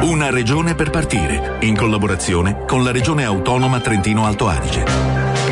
Una regione per partire, in collaborazione con la Regione Autonoma Trentino Alto Adige.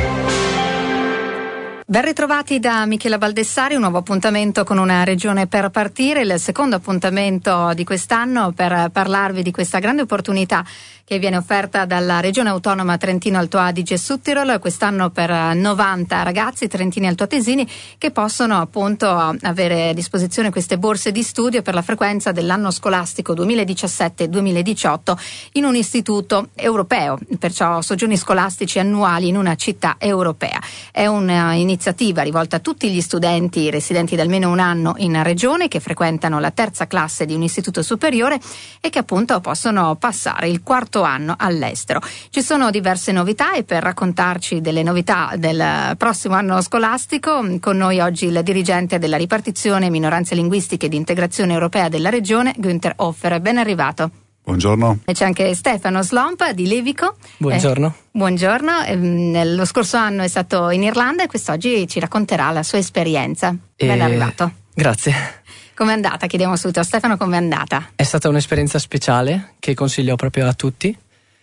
Ben ritrovati da Michela Baldessari, un nuovo appuntamento con Una regione per partire, il secondo appuntamento di quest'anno per parlarvi di questa grande opportunità che viene offerta dalla Regione Autonoma Trentino Alto Adige Südtirol, quest'anno per 90 ragazzi trentini altoatesini che possono appunto avere a disposizione queste borse di studio per la frequenza dell'anno scolastico 2017-2018 in un istituto europeo, perciò soggiorni scolastici annuali in una città europea. È un'iniziativa rivolta a tutti gli studenti residenti da almeno un anno in regione che frequentano la terza classe di un istituto superiore e che appunto possono passare il quarto anno all'estero. Ci sono diverse novità e per raccontarci delle novità del prossimo anno scolastico con noi oggi il dirigente della ripartizione minoranze linguistiche di integrazione europea della regione, Günther Hoffer. Ben arrivato. Buongiorno. E c'è anche Stefano Slomp di Levico. Buongiorno. Buongiorno. Lo scorso anno è stato in Irlanda e quest'oggi ci racconterà la sua esperienza. Ben arrivato. Grazie. Com'è andata? Chiediamo subito a Stefano com'è andata. È stata un'esperienza speciale che consiglio proprio a tutti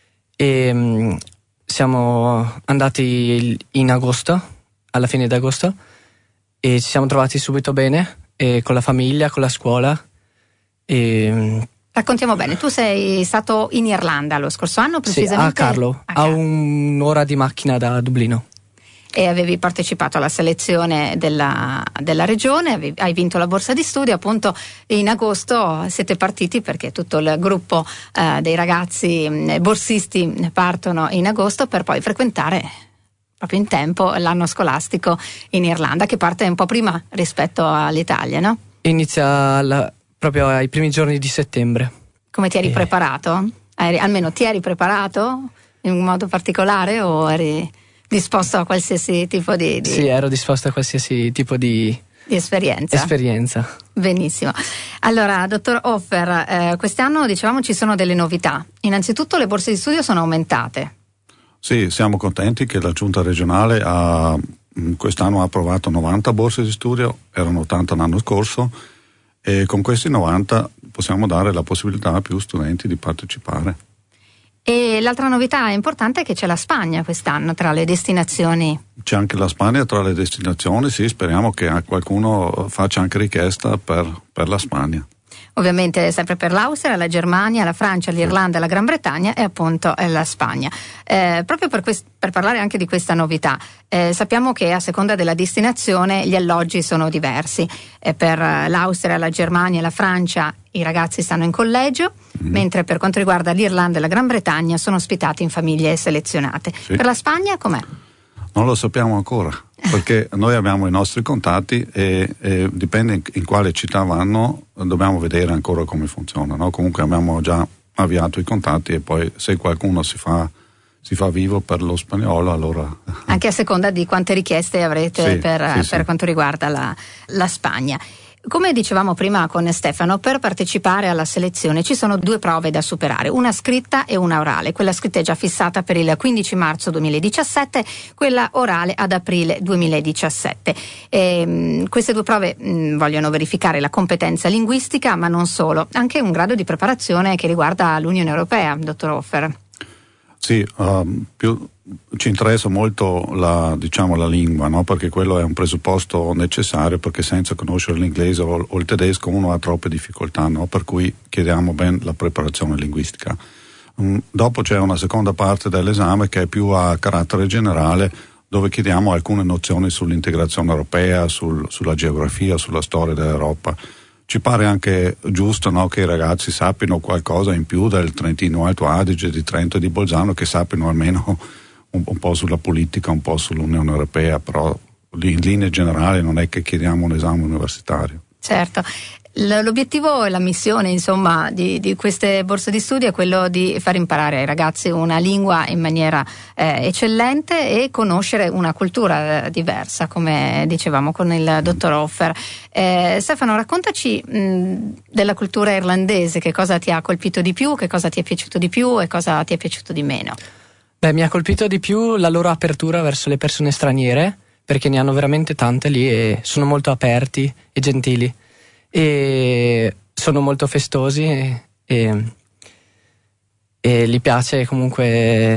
e siamo andati in agosto, alla fine d'agosto, e ci siamo trovati subito bene con la famiglia, con la scuola. Raccontiamo bene, tu sei stato in Irlanda lo scorso anno precisamente? Sì, a Carlow, a un'ora di macchina da Dublino. E avevi partecipato alla selezione della regione, hai vinto la borsa di studio, appunto in agosto siete partiti perché tutto il gruppo dei ragazzi borsisti partono in agosto per poi frequentare proprio in tempo l'anno scolastico in Irlanda, che parte un po' prima rispetto all'Italia, no? Inizia proprio ai primi giorni di settembre. Come ti eri preparato? Almeno ti eri preparato in un modo particolare o eri disposto a qualsiasi tipo di... Sì, ero disposto a qualsiasi tipo di esperienza. Benissimo. Allora, dottor Hoffer, quest'anno dicevamo ci sono delle novità. Innanzitutto le borse di studio sono aumentate. Sì, siamo contenti che la Giunta regionale quest'anno ha approvato 90 borse di studio, erano 80 l'anno scorso, e con questi 90 possiamo dare la possibilità a più studenti di partecipare. E l'altra novità importante è che c'è la Spagna quest'anno tra le destinazioni. C'è anche la Spagna tra le destinazioni, sì, speriamo che qualcuno faccia anche richiesta per la Spagna. Ovviamente sempre per l'Austria, la Germania, la Francia, l'Irlanda, la Gran Bretagna e appunto la Spagna. Proprio per parlare anche di questa novità, sappiamo che a seconda della destinazione gli alloggi sono diversi. Per l'Austria, la Germania e la Francia i ragazzi stanno in collegio, mentre per quanto riguarda l'Irlanda e la Gran Bretagna sono ospitati in famiglie selezionate. Sì. Per la Spagna com'è? Non lo sappiamo ancora, perché noi abbiamo i nostri contatti e dipende in quale città vanno, dobbiamo vedere ancora come funziona, no? Comunque abbiamo già avviato i contatti e poi se qualcuno si fa vivo per lo spagnolo, allora... Anche a seconda di quante richieste avrete per quanto riguarda la Spagna. Come dicevamo prima con Stefano, per partecipare alla selezione ci sono due prove da superare, una scritta e una orale. Quella scritta è già fissata per il 15 marzo 2017, quella orale ad aprile 2017. Queste due prove vogliono verificare la competenza linguistica, ma non solo, anche un grado di preparazione che riguarda l'Unione Europea, dottor Hoffer. Sì, ci interessa molto la lingua, no? Perché quello è un presupposto necessario, perché senza conoscere l'inglese o il tedesco uno ha troppe difficoltà, no? Per cui chiediamo ben la preparazione linguistica. Dopo c'è una seconda parte dell'esame che è più a carattere generale, dove chiediamo alcune nozioni sull'integrazione europea, sulla geografia, sulla storia dell'Europa. Ci pare anche giusto, no, che i ragazzi sappiano qualcosa in più del Trentino Alto Adige, di Trento e di Bolzano, che sappiano almeno un po' sulla politica, un po' sull'Unione Europea, però in linea generale non è che chiediamo un esame universitario. Certo. L'obiettivo e la missione, insomma, di queste borse di studio è quello di far imparare ai ragazzi una lingua in maniera eccellente e conoscere una cultura diversa, come dicevamo con il dottor Hoffer. Stefano, raccontaci della cultura irlandese, che cosa ti ha colpito di più, che cosa ti è piaciuto di più e cosa ti è piaciuto di meno. Mi ha colpito di più la loro apertura verso le persone straniere, perché ne hanno veramente tante lì e sono molto aperti e gentili. E sono molto festosi e e gli piace comunque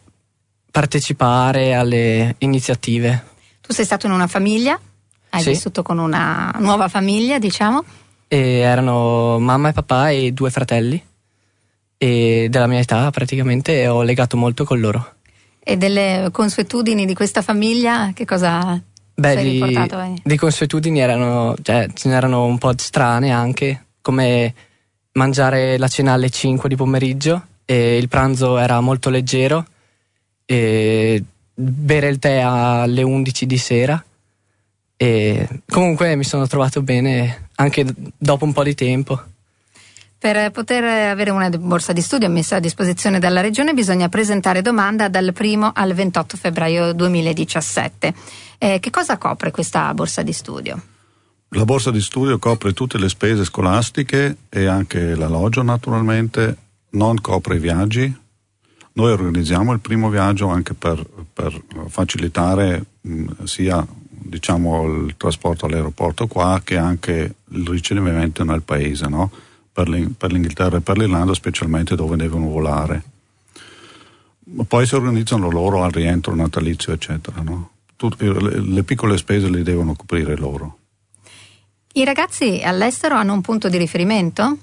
partecipare alle iniziative. Tu sei stato in una famiglia? Hai vissuto con una nuova famiglia, diciamo? E erano mamma e papà e 2 fratelli e della mia età praticamente, e ho legato molto con loro. E delle consuetudini di questa famiglia, che cosa sei riportato? Di consuetudini ce n'erano un po' strane anche, come mangiare la cena alle 5 di pomeriggio e il pranzo era molto leggero, e bere il tè alle 11 di sera. E comunque mi sono trovato bene anche dopo un po' di tempo. Per poter avere una borsa di studio messa a disposizione dalla Regione bisogna presentare domanda dal 1 al 28 febbraio 2017. Che cosa copre questa borsa di studio? La borsa di studio copre tutte le spese scolastiche e anche l'alloggio, naturalmente, non copre i viaggi. Noi organizziamo il primo viaggio anche per facilitare sia il trasporto all'aeroporto qua che anche il ricevimento nel paese, no? Per l'Inghilterra e per l'Irlanda, specialmente dove devono volare. Poi si organizzano loro al rientro natalizio, eccetera, no? Le piccole spese le devono coprire loro. I ragazzi all'estero hanno un punto di riferimento?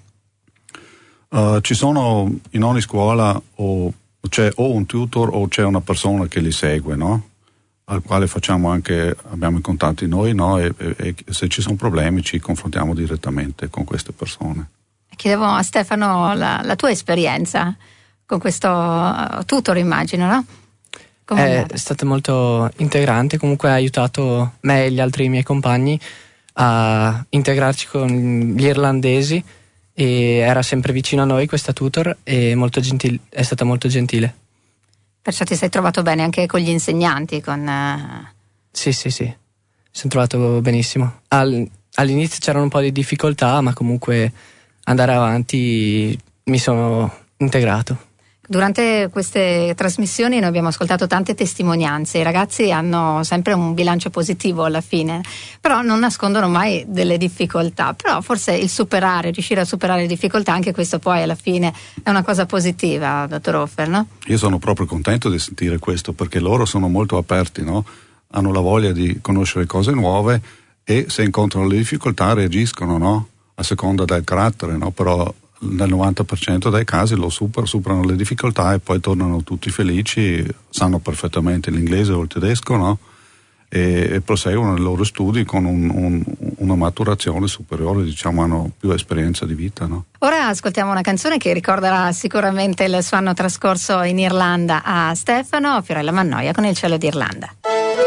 Ci sono in ogni scuola c'è o un tutor o c'è una persona che li segue, no? Al quale abbiamo i contatti noi, no? E se ci sono problemi ci confrontiamo direttamente con queste persone. Chiedevo a Stefano la tua esperienza con questo tutor, immagino, no? È stato molto integrante, comunque ha aiutato me e gli altri miei compagni a integrarci con gli irlandesi, e era sempre vicino a noi questa tutor e è stata molto gentile. Perciò ti sei trovato bene anche con gli insegnanti? Sì, sono trovato benissimo. All'inizio c'erano un po' di difficoltà, ma comunque andare avanti mi sono integrato. Durante queste trasmissioni noi abbiamo ascoltato tante testimonianze. I ragazzi hanno sempre un bilancio positivo alla fine, però non nascondono mai delle difficoltà. Però forse riuscire a superare le difficoltà, anche questo poi alla fine è una cosa positiva, dottor Hofer, no? Io sono proprio contento di sentire questo, perché loro sono molto aperti, no? Hanno la voglia di conoscere cose nuove e se incontrano le difficoltà reagiscono, no? A seconda del carattere, no? Però nel 90% dei casi superano le difficoltà e poi tornano tutti felici, sanno perfettamente l'inglese o il tedesco, no? E proseguono i loro studi con una maturazione superiore, diciamo, hanno più esperienza di vita, no? Ora ascoltiamo una canzone che ricorderà sicuramente il suo anno trascorso in Irlanda a Stefano, Fiorella Mannoia con Il cielo d'Irlanda.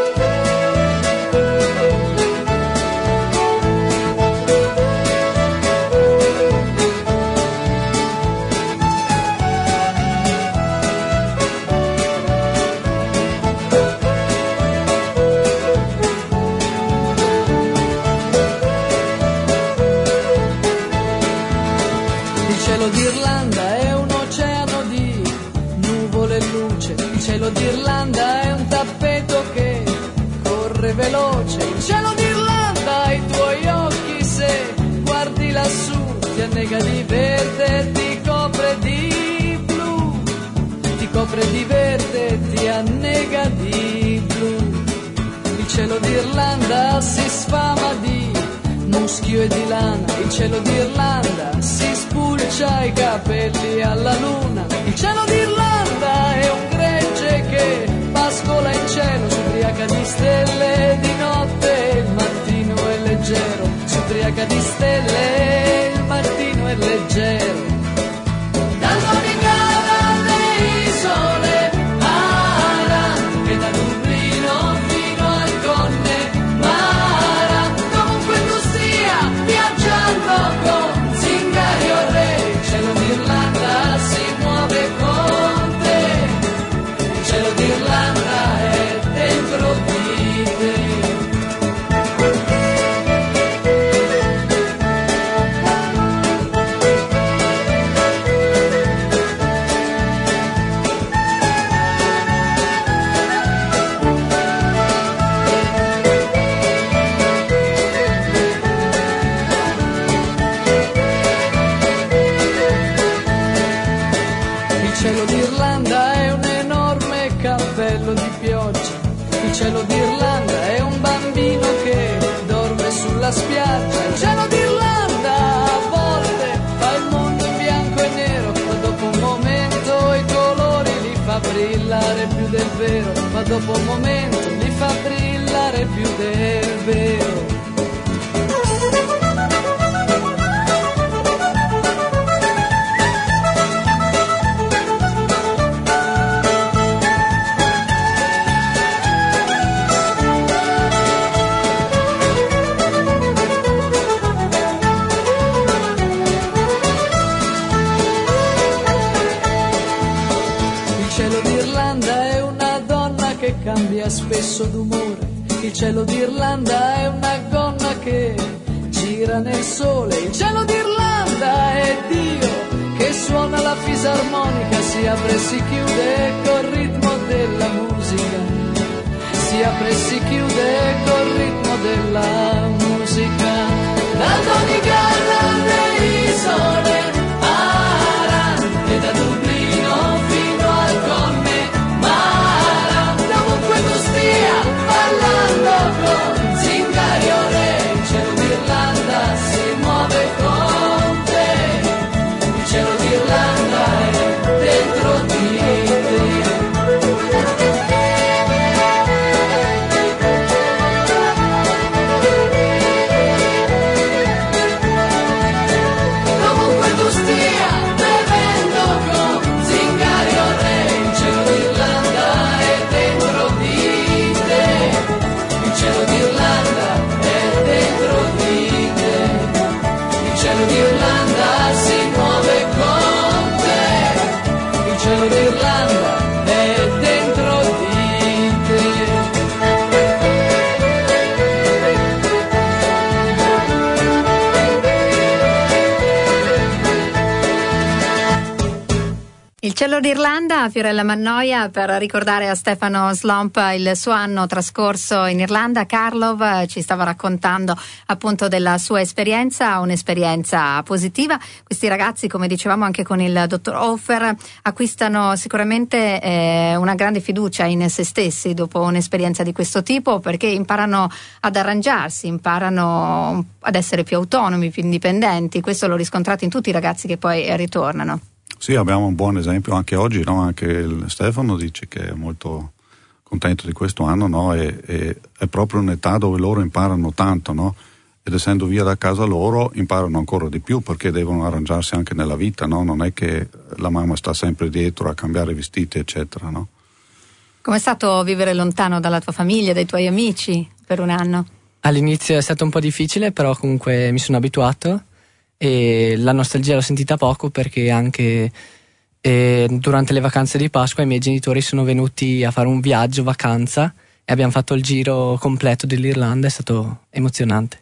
D'Irlanda è un oceano di nuvole e luce, il cielo d'Irlanda è un tappeto che corre veloce, il cielo d'Irlanda, i tuoi occhi se guardi lassù ti annega di verde, ti copre di blu, ti copre di verde, ti annega di blu, il cielo d'Irlanda si sfama di muschio e di lana, il cielo d'Irlanda si spulcia i capelli alla luna, il cielo d'Irlanda è un gregge che pascola in cielo, s'ubriaca di stelle di notte, il mattino è leggero, s'ubriaca di stelle, il mattino è leggero. Dall'Onicada alle isole Aran, che da Dublino fino al Connemara, comunque tu stia viaggiando con zingari o re, il cielo d'Irlanda si muove con te, il cielo d'Irlanda è dentro di te. cielo d'Irlanda è un enorme cappello di pioggia. Il cielo d'Irlanda è un bambino che dorme sulla spiaggia. Il cielo d'Irlanda a volte fa il mondo in bianco e nero, ma dopo un momento i colori li fa brillare più del vero, ma dopo un momento li fa brillare più del vero. Cambia spesso d'umore, il cielo d'Irlanda è una gonna che gira nel sole, il cielo d'Irlanda è Dio che suona la fisarmonica, si apre e si chiude col ritmo della musica, si apre e si chiude col ritmo della musica. Da Donegal all'Isole Aran e da Dublino fino al Connemara, ballando con zingari o re, il cielo d'Irlanda si muove con te, il cielo d'Irlanda è dentro di te. Dovunque tu stia bevendo con zingari o re, il cielo d'Irlanda è dentro di te. Il cielo d'Irlanda è dentro di te, il cielo d'Irlanda si muove con te, il cielo d'Irlanda è dentro di te. Il cielo d'Irlanda, Fiorella Mannoia, per ricordare a Stefano Slomp il suo anno trascorso in Irlanda. Karlov ci stava raccontando appunto della sua esperienza, un'esperienza positiva. Questi ragazzi, come dicevamo anche con il dottor Hofer, acquistano sicuramente una grande fiducia in se stessi dopo un'esperienza di questo tipo, perché imparano ad arrangiarsi, imparano ad essere più autonomi, più indipendenti. Questo l'ho riscontrato in tutti i ragazzi che poi ritornano. Sì, abbiamo un buon esempio anche oggi, no? Anche il Stefano dice che è molto contento di questo anno, no? E è proprio un'età dove loro imparano tanto, no? Ed essendo via da casa loro imparano ancora di più, perché devono arrangiarsi anche nella vita, no? Non è che la mamma sta sempre dietro a cambiare vestiti, eccetera, no? Com'è stato vivere lontano dalla tua famiglia, dai tuoi amici per un anno? All'inizio è stato un po' difficile, però comunque mi sono abituato. E la nostalgia l'ho sentita poco, perché anche durante le vacanze di Pasqua i miei genitori sono venuti a fare un viaggio vacanza e abbiamo fatto il giro completo dell'Irlanda, è stato emozionante.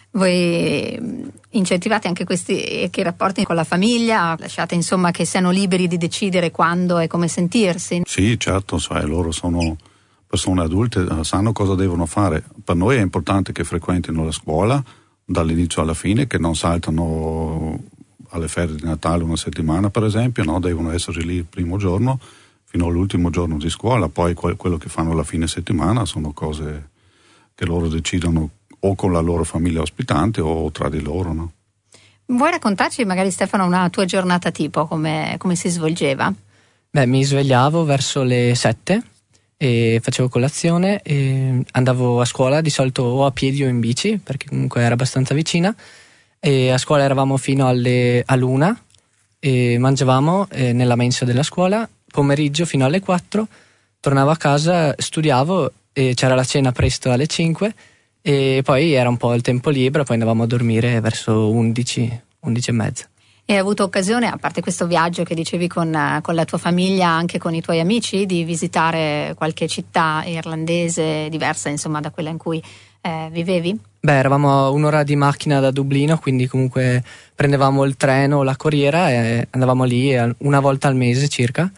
Voi incentivate anche questi rapporti con la famiglia, lasciate insomma che siano liberi di decidere quando e come sentirsi? Sì, certo, sai, loro sono persone adulte, sanno cosa devono fare. Per noi è importante che frequentino la scuola dall'inizio alla fine, che non saltano alle ferie di Natale una settimana per esempio, no? Devono essere lì il primo giorno fino all'ultimo giorno di scuola, poi quello che fanno la fine settimana sono cose che loro decidono o con la loro famiglia ospitante o tra di loro, no? Vuoi raccontarci magari, Stefano, una tua giornata tipo, come si svolgeva? Beh, mi svegliavo verso le 7 e facevo colazione e andavo a scuola di solito o a piedi o in bici, perché comunque era abbastanza vicina, e a scuola eravamo fino all'1 e mangiavamo nella mensa della scuola, pomeriggio fino alle 4 tornavo a casa, studiavo e c'era la cena presto alle 5 e poi era un po' il tempo libero, poi andavamo a dormire verso 11 e mezza. E hai avuto occasione, a parte questo viaggio che dicevi con la tua famiglia, anche con i tuoi amici, di visitare qualche città irlandese diversa, insomma, da quella in cui vivevi? Beh, eravamo a un'ora di macchina da Dublino, quindi comunque prendevamo il treno o la corriera e andavamo lì una volta al mese circa.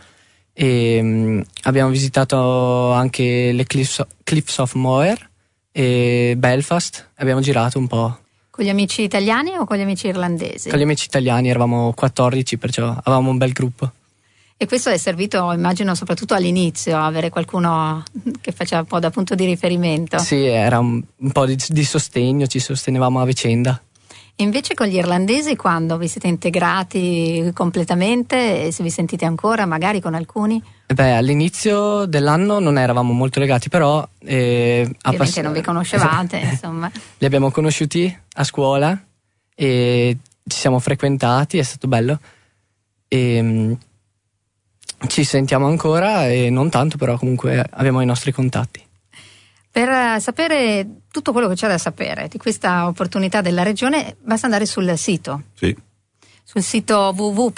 E abbiamo visitato anche le Cliffs of Moher e Belfast, abbiamo girato un po'. Con gli amici italiani o con gli amici irlandesi? Con gli amici italiani, eravamo 14, perciò avevamo un bel gruppo. E questo è servito, immagino, soprattutto all'inizio, avere qualcuno che faceva un po' da punto di riferimento. Sì, era un po' di sostegno, ci sostenevamo a vicenda. E invece con gli irlandesi, quando vi siete integrati completamente, e se vi sentite ancora magari con alcuni? All'inizio dell'anno non eravamo molto legati, però ovviamente non vi conoscevate, insomma. Li abbiamo conosciuti a scuola e ci siamo frequentati, è stato bello. E ci sentiamo ancora, e non tanto, però comunque abbiamo i nostri contatti. Per sapere tutto quello che c'è da sapere di questa opportunità della regione basta andare sul sito. Sì. Sul sito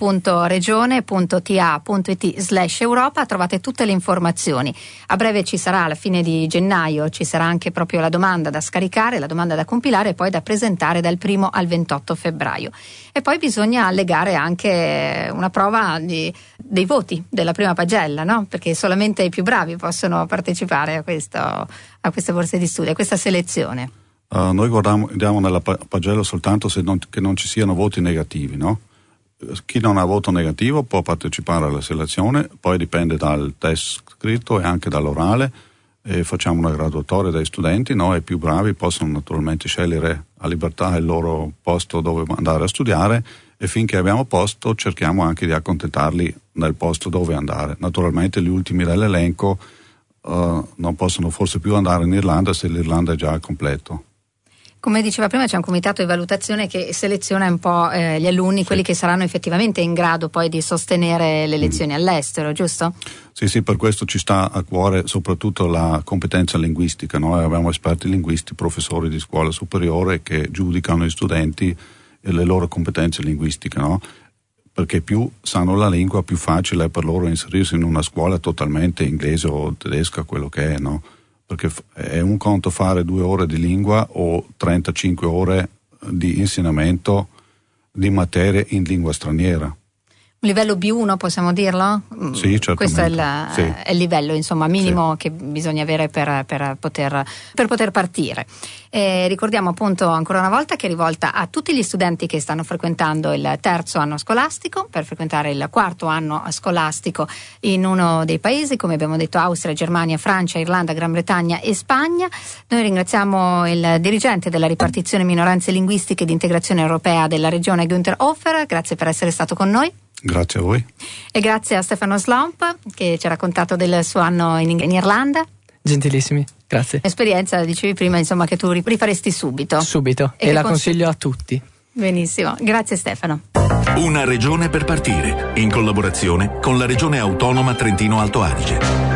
www.regione.ta.it/Europa trovate tutte le informazioni. A breve ci sarà, alla fine di gennaio, ci sarà anche proprio la domanda da scaricare, la domanda da compilare e poi da presentare dal 1 al 28 febbraio. E poi bisogna allegare anche una prova dei voti della prima pagella, no? Perché solamente i più bravi possono partecipare a queste borse di studio, a questa selezione. Noi guardiamo nella pagella soltanto che non ci siano voti negativi, no? Chi non ha voto negativo può partecipare alla selezione, poi dipende dal test scritto e anche dall'orale, e facciamo una graduatoria dai studenti, no? I più bravi possono naturalmente scegliere a libertà il loro posto dove andare a studiare, e finché abbiamo posto cerchiamo anche di accontentarli nel posto dove andare. Naturalmente gli ultimi dell'elenco non possono forse più andare in Irlanda se l'Irlanda è già al completo. Come diceva prima, c'è un comitato di valutazione che seleziona un po' gli alunni, quelli che saranno effettivamente in grado poi di sostenere le lezioni all'estero, giusto? Sì, per questo ci sta a cuore soprattutto la competenza linguistica. Noi abbiamo esperti linguisti, professori di scuola superiore che giudicano gli studenti e le loro competenze linguistiche, no? Perché più sanno la lingua, più facile è per loro inserirsi in una scuola totalmente inglese o tedesca, quello che è, no? Perché è un conto fare 2 ore di lingua o 35 ore di insegnamento di materie in lingua straniera. Un livello B1 possiamo dirlo? Sì, certamente. Questo è il livello, insomma, minimo, sì, che bisogna avere per poter partire. Ricordiamo appunto ancora una volta che è rivolta a tutti gli studenti che stanno frequentando il 3° anno scolastico, per frequentare il 4° anno scolastico in uno dei paesi, come abbiamo detto, Austria, Germania, Francia, Irlanda, Gran Bretagna e Spagna. Noi ringraziamo il dirigente della ripartizione minoranze linguistiche ed integrazione europea della regione, Günther Hofer, grazie per essere stato con noi. Grazie a voi. E grazie a Stefano Slomp che ci ha raccontato del suo anno in Irlanda. Gentilissimi, grazie. Esperienza, dicevi prima, insomma, che tu rifaresti subito. Subito, e la consiglio a tutti. Benissimo, grazie Stefano. Una regione per partire, in collaborazione con la Regione Autonoma Trentino Alto Adige.